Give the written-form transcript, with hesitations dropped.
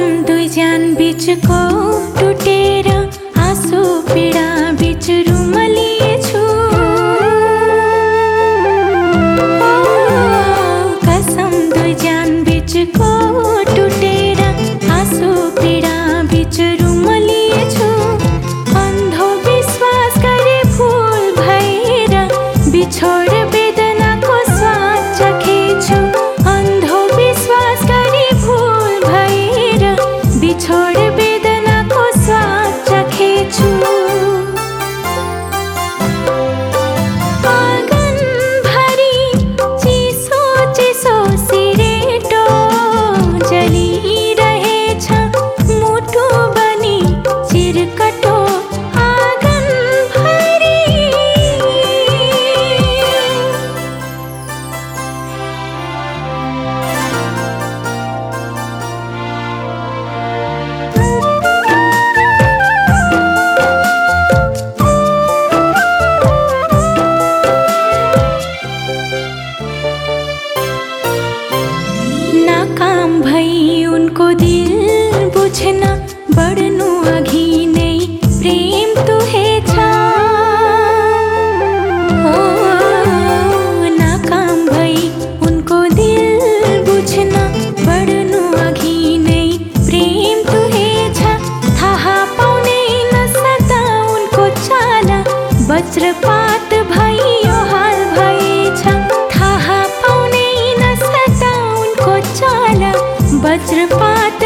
दुई ज्यान बिचको टुटेर आँसु पीडा बिच रुमलिएछु। कसम दुई ज्यान बिचको टुटेर आँसु पीडा बिच रुमलिएछु। अन्धो विश्वास गरे भुल भएर बिछोड वेदनाको स्वाद चखेछु। अन्धो विश्वास गरे भुल भएर बिछोड वेदनाको स्वाद चखेछु। आँगनभरि चिसो चिसो सिरेटो जलिरहेछ मुटु बनी चिरकटो। आँगनभरि नाकाम भई उनको दिल बुझ्न बढ्नु अघि नै प्रेम तुहेछ। नाकाम भई उनको दिल बुझ्न बढ्नु अघि नै प्रेम तुहेछ। थाहा पाउनै नसक्दा उनको चाल वज्रपात भई यो हाल भएछ। थाहा पाउनै नसक्दा उनको चाल वज्रपात